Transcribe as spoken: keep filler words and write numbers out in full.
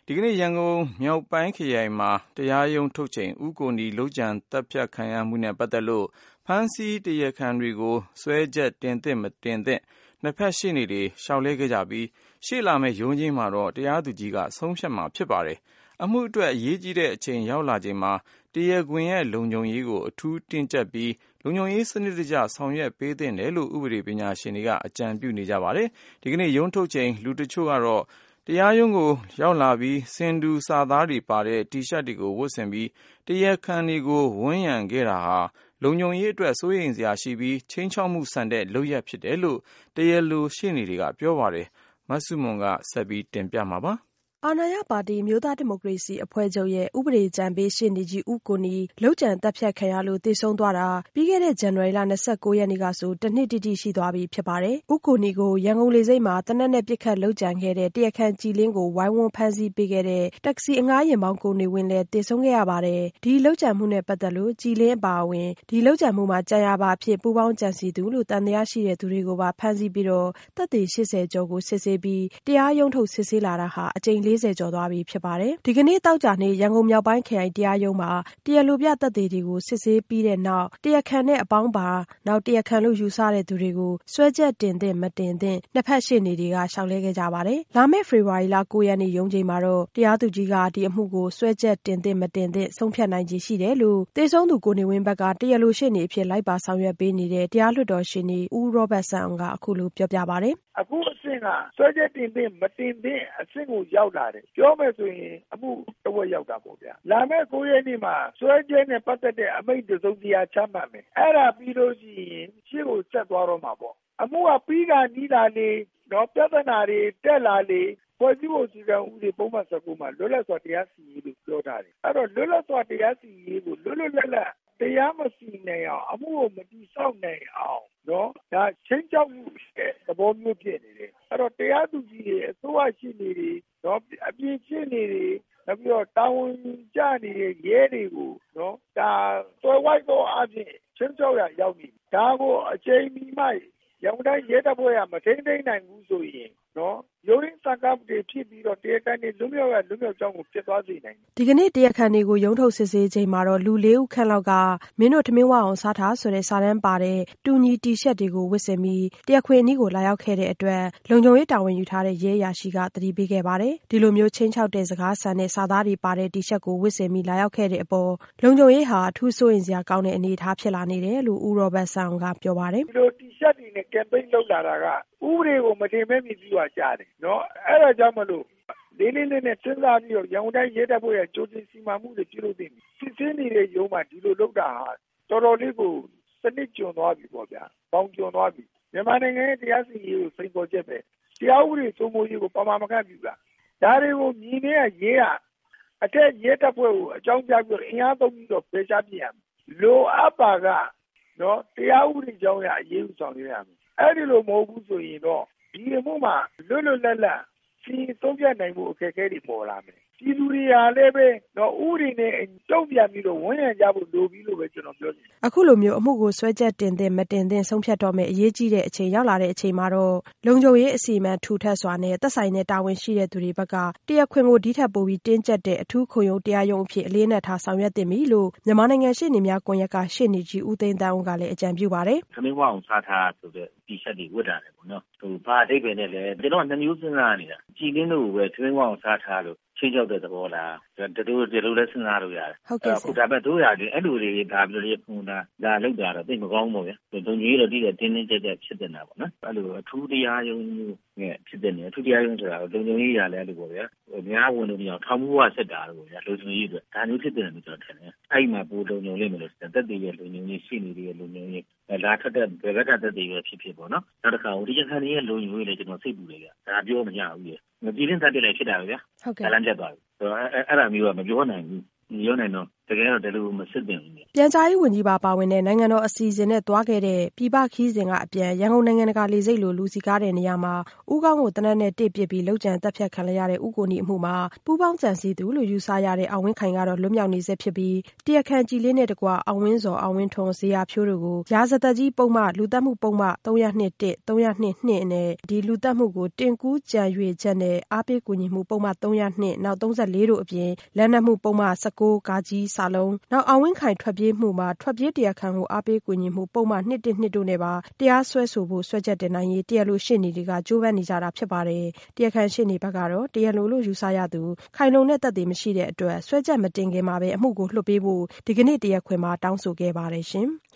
ဒီကနေ့ရန်ကုန်မြောက်ပိုင်းခရိုင်မှာတရားရုံးထုတ်ချိန်ဦးကိုနီလုပ်ကြံတပ်ဖြတ်ခံရမှုနဲ့ပတ်သက်လို့ဖမ်းဆီးတရားခံတွေကိုစွဲချက်တင်သင့်မတင်သင့်နှစ်ဖက်ရှေ့နေတွေလျှောက်လဲခဲ့ကြပြီးရှေ့လာမယ့်ရုံးချိန်းမှာတော့တရားသူကြီးကဆုံးဖြတ်မှာဖြစ်ပါတယ်။အမှုအတွက်အရေးကြီးတဲ့အချိန်ရောက်လာချိန်မှာတရားခွင်ရဲ့လုံခြုံရေးကိုအထူးတင်းကျပ်ပြီးလုံခြုံရေးစနစ်တကျဆောင်ရွက်ပေးသင့်တယ်လို့ဥပဒေပညာရှင်တွေကအကြံပြုနေကြပါတယ်။ဒီကနေ့ရုံးထုတ်ချိန်လူတချို့ကတော့တရားရုံးကိုရောက်လာပြီးစင်တူစာသားတွေပါတဲ့တီရှပ်တွေကိုဝတ်ဆင်ပြီးတရားခံတွေကိုဝန်းရံခဲ့တာဟာလုံခြုံရေးအတွက်စိုးရိမ်စရာရှိပြီးချိန်ချောက်မှုဆန်တဲ့လုပ်ရပ်ဖြစ်တယ်လို့တရားလိုရှေ့နေတွေကပြောပါတယ်။မဆုမွန်ကဆက်ပြီးတင်ပြမှာပါ။အာဏာရပါတီမျိုးသားဒီမိုကရေစီအဖွဲ့ချုပ်ရဲ့ဥပဒေကြံပေးရှေ့နေကြီးဦးကိုနီလုပ်ကြံတပ်ဖြတ်ခံရလို့သေဆုံးသွားတာပြီးခဲ့တဲ့ဇန်နဝါရီလ၂၉ရက်နေ့ကဆိုတနှစ်တိတိရှိသွားပြီဖြစ်ပါတယ်။ဦးကိုနီကိုရန်ကုန်လေဆိပ်မှာတနက်နဲ့ပြစ်ခတ်လုပ်ကြံခဲ့တဲ့တရားခံကြည်လင်းကိုဝိုင်းဝန်းဖမ်းဆီးပေးခဲ့တဲ့တက္ကစီအငှားယာဉ်မောင်းကိုနေဝင်းလည်းသေဆုံးခဲ့ရပါတယ်။ဒီလုပ်ကြံမှုနဲ့ပတ်သက်လို့ကြည်လင်းအပါအဝင်ဒီလုပ်ကြံမှုမှာကြံရပါအဖြစ်ပူးပေါင်းကြံစည်သူလို့တန်တရားရှိတဲ့သူတွေကိုပါဖမ်းဆီးပြီးတော့တပ်တွေ၈၀ကျော်ကိုစစ်ဆေးပြီးတရားရုံးထုတ်စစ်ဆေးလာတာဟာအကြိမ်၄၀ကျော်သွားပြီဖြစ်ပါတယ်။ဒီကနေ့တောက်ကြနေ့ရန်ကုန်မြောက်ပိုင်းခရိုင်တရားရုံးမှာတရားလိုပြသက်သေတွေကိုစစ်ဆေးပြီးတဲ့နောက်တရားခံနဲ့အပေါင်းပါနောက်တရားခံလို့ယူဆတဲ့သူတွေကိုစွဲချက်တင်သင့်မတင်သင့်နှစ်ဖက်ရှေ့နေတွေကရှောက်လဲခဲ့ကြပါတယ်။လာမယ့်ဖေဖော်ဝါရီလ၉ရက်နေ့ရုံးချိန်မှာတော့တရားသူကြီးကဒီအမှုကိုစွဲချက်တင်သင့်မတင်သင့်ဆုံးဖြတ်နိုင်ခြေရှိတယ်လို့သေဆုံးသူကိုနေဝင်းဘက်ကတရားလိုရှေ့နေအဖြစ်လိုက်ပါဆောင်ရွက်ပေးနေတဲ့တရားလွှတ်တော်ရှေ့နေဦးရောဘတ်ဆန်အောင်ကအခုလိုပြောပြပါတယ်။အခုအဆင့်ကစွဲချက်တင်သင့်မတင်သင့်အဆင့်ကိုရောက်လာတယ်ပြောမယ်ဆိုရင်အမှုတစ်ဝက်ရောက်တာပေါ့ဗျာလာမယ့်၉ရက်နေ့မှာစွဲချက်နဲ့ပတ်သက်တဲ့အမိန့်တစုံတရာချမှတ်မယ်အဲ့ဒါပြီးလို့ရှိရင်ရှေ့ကိုဆက်သွားတော့မှာပေါ့အမှုကပြီးကနီးလာလေတော့ပြဿနာတွေတက်လာလေဖွဲ့စည်းပုံစီကံဥပဒေပုံမှန်၁၉မှာလွတ်လပ်စွာတရားစီရင်လို့ပြောထားတယ်အဲ့တော့လွတ်လပ်စွာတရားစီရင်ကိုလွတ်လွတ်လပ်လပ်တရားမစီနိုင်အောင်အမှုကိုမတိဆောက်နိုင်အောင်နော်ဒါချင်းချောက်မှုရဲ့သဘောမျိုးဖြစ်နေတယ်အဲ့တော့တရားသူကြီးတွေအစိုးရရှိနေတွေနော်အပြည့်ရှိနေတွေနောက်ပြီးတော့တာဝန်ကျနေတဲ့ရဲတွေကိုနော်ဒါသွယ်ဝိုက်တော့အပြင်ချင်းချောက်ရရောက်နေဒါကိုအချိန်မီမှရန်ကုန်တိုင်းရဲတပ်ဖွဲ့ကမထိန်းသိမ်းနိုင်ဘူးဆိုရင်နော်ရုံးရင်းစကားတွေဖြစ်ပြီးတော့တရားခံတွေလွတ်မြောက်ရလွတ်မြောက်ကြောင်းကိုဖြစ်သွားစေနိုင်တယ်ဒီကနေ့တရားခံတွေကိုရုံးထုတ်စစ်ဆေးချိန်မှာတော့လူလေးဦးခန့်လောက်ကမင်းတို့ထမင်းဝအောင်စားထားဆိုတဲ့စာတမ်းပါတဲ့တူညီတီရှပ်တွေကိုဝတ်ဆင်ပြီးတရားခွင်အနီးကိုလာရောက်ခဲ့တဲ့အတွက်လုံခြုံရေးတာဝန်ယူထားတဲ့ရဲအရာရှိကသတိပေးခဲ့ပါတယ်ဒီလိုမျိုးချင်းချောက်တဲ့စကားဆန်တဲ့စာသားတွေပါတဲ့တီရှပ်ကိုဝတ်ဆင်ပြီးလာရောက်ခဲ့တဲ့အပေါ်လုံခြုံရေးဟာအထူးစိုးရိမ်စရာကောင်းတဲ့အနေအထားဖြစ်လာနေတယ်လို့ဦးရောဘတ်ဆန်ကပြောပါတယ်ဒီလိုတီရှပ်တွေနဲ့ကမ်ပိန်းလုပ်လာတာကဥပဒေကိုမတင်မဲ့မြည်ပြီးွားကြားတယ်နော်အဲ့ဒါကြောင့်မလို့လေးလေးလေးနဲ့စဉ်းစားပြီးတော့ရန်ကုန်တိုင်းရဲတပ်ဖွဲ့ရဲ့ကြိုတင်စီမံမှုတွေပြုလုပ်နေပြီစစ်စင်းနေတဲ့ရုံးမှာဒီလိုလုပ်တာဟာတော်တော်လေးကိုစနစ်ကျွံသွားပြီပေါ့ဗျာပေါင်းကျွံသွားပြီမြန်မာနိုင်ငံရဲ့တရားစီရင်ရေးကိုစိန်ခေါ်ချက်ပဲတရားဥပဒေစိုးမိုးရေးကိုပမာမကန့်ပြုတာဒါတွေကိုမြင်နေတဲ့ရဲကအထက်ရဲတပ်ဖွဲ့ကိုအကြောင်းပြပြီးအင်အားသုံးပြီးတော့ဖေရှားပြရမယ်လိုအပ်ပါကနော်တရားဥပဒေကြောင်းရအရေးယူဆောင်ရွက်ရမယ်အဲ့ဒီလိုမဟုတ်ဘူးဆိုရင်တော့ဒီအမှုမှာလွတ်လွတ်လပ်လပ်စီသုံးပြနိုင်မှုအခက်အခဲတွေပေါ်လာမယ်ပြည်သူတွေဟာလည်းပဲတော့ဥပဒေနဲ့တုံ့ပြန်ပြီးတော့ဝန်ရံကြဖို့လိုပြီးလို့ပဲကျွန်တော်ပြောချင်တယ်အခုလိုမျိုးအမှုကိုဆွဲချက်တင်တဲ့မတင်တဲ့ဆုံးဖြတ်တော့မယ်အရေးကြီးတဲ့အချိန်ရောက်လာတဲ့အချိန်မှာတော့လုံခြုံရေးအစီအမံထူထပ်စွာနဲ့သက်ဆိုင်တဲ့တာဝန်ရှိတဲ့သူတွေဘက်ကတရားခွင်ကိုဒီထက်ပိုပြီးတင်းကျပ်တဲ့အထူးခုံရုံးတရားရုံးအဖြစ်အလေးနက်ထားဆောင်ရွက်သင့်ပြီလို့မြန်မာနိုင်ငံရှေ့နေများကွန်ရက်ကရှေ့နေကြီးဦးသိန်းတန်းဦးကလည်းအကြံပြုပါတယ်ခမင်းဝအောင်စားထားဆိုတဲ့တီရှပ်တွေဝတ်တာလေပေါ့နော်ဟိုဘာအဓိပ္ပာယ်နဲ့လဲကျွန်တော်ကနှမျိုးစဉ်းစားနေတာကြည်လင်းလို့ပဲခမင်းဝအောင်စားထားလို့ချင်းကြောက်တဲ့သဘောလားတတူဒီလိုလဲစဉ်းစားလို့ရတယ်ဟုတ်ကဲ့အခုဒါပေမဲ့တို့ရတယ်အဲ့လိုတွေဒါဘယ်လိုလဲပုံတာဒါလောက်တာတော့သိမကောင်းဘူးဗျာတုံကြီးတော့ဒီကတင်းတင်းကြပ်ကြပ်ဖြစ်နေတာပေါ့နော်အဲ့လိုအထူးတရားရုံးနဲ့ဖြစ်တဲ့နေအထူးတရားရုံးဆိုတာလုံခြုံရေးရလဲလို့ပေါ့ဗျာအများဝင်လို့မရအောင်ထောင်မှုဝဆက်တာလို့ဗျာလုံခြုံရေးအတွက်ဒါမျိုးဖြစ်တယ်လို့ကျွန်တော်ထင်တယ်အဲ့မှာပိုလုံခြုံလိမ့်မယ်လို့တက်တည်ရဲ့လုံခြုံရေးရှိနေရဲ့လုံခြုံရေးလာထက်တဲ့ဘယ်ဘက်ကတက်တည်ရဲ့ဖြစ်ဖြစ်ပေါ့နော်နောက်တစ်ခါဟိုဒီရခိုင်ရဲ့လုံခြုံရေးလည်းကျွန်တော်စိတ်ပူတယ်ဗျာဒါပြောမရဘူးလေမကြည့်ရင်တက်တယ်လည်းဖြစ်တာပဲဗျာဟုတ်ကဲ့လမ်းကျက်သွားပြီအဲ့အဲ့ဒါမျိုးကမပြောနိုင်ဘူးပြောနိုင်တော့တကယ်တော့ဒီလိုမစစ်တင်ဘူး။ပြန်ကြားရေးဝန်ကြီးပါပါဝင်တဲ့နိုင်ငံတော်အစီအစဉ်နဲ့သွားခဲ့တဲ့ပြည်ပခီးစဉ်ကအပြန်ရန်ကုန်နိုင်ငံတကာလေဆိပ်လိုလူစီကားတဲ့နေရာမှာဦးကောင်းကိုတနက်နဲ့တစ်ပစ်ပြီးလုပ်ကြံတပ်ဖြတ်ခံရတဲ့ဦးကိုနီအမှုမှာပူးပေါင်းကြံစည်သူလို့ယူဆရတဲ့အောင်ဝင်းခိုင်ကတော့လွတ်မြောက်နေဆဲဖြစ်ပြီးတရားခံကြည်လေးနဲ့တကွအောင်ဝင်းစော်အောင်ဝင်းထွန်းဇေယျဖြိုးတို့ကိုရာဇသက်ကြီးပုံမှလူသတ်မှုပုံမှသုံး၀၂ တစ် သုံး၀၂ နှစ်နဲ့ဒီလူသတ်မှုကိုတင်ကူးကြံရွေချက်နဲ့အားပေးကူညီမှုပုံမှသုံး၀၂နောက်သုံး၄တို့အပြင်လက်နက်မှုပုံမှ၁၉ကာကြီးစာလုံးနောက်အောင်ဝင်းခိုင်ထွက်ပြေးမှုမှာထွက်ပြေးတရားခံကိုအားပေးကူညီမှုပုံမှနှစ်တစ်နှစ်တို့နဲ့ပါတရားစွဲဆိုဖို့စွဲချက်တင်နိုင်ရေးတရားလိုရှေ့နေတွေကကြိုးပမ်းနေကြတာဖြစ်ပါတယ်။တရားခံရှေ့နေဘက်ကတော့တရားလိုလို့ယူဆရသူခိုင်လုံတဲ့သက်သေမရှိတဲ့အတွက်စွဲချက်မတင်ခင်မှာပဲအမှုကိုလွှတ်ပေးဖို့ဒီကနေ့တရားခွင်မှာတောင်းဆိုခဲ့ပါတယ်ရှင်။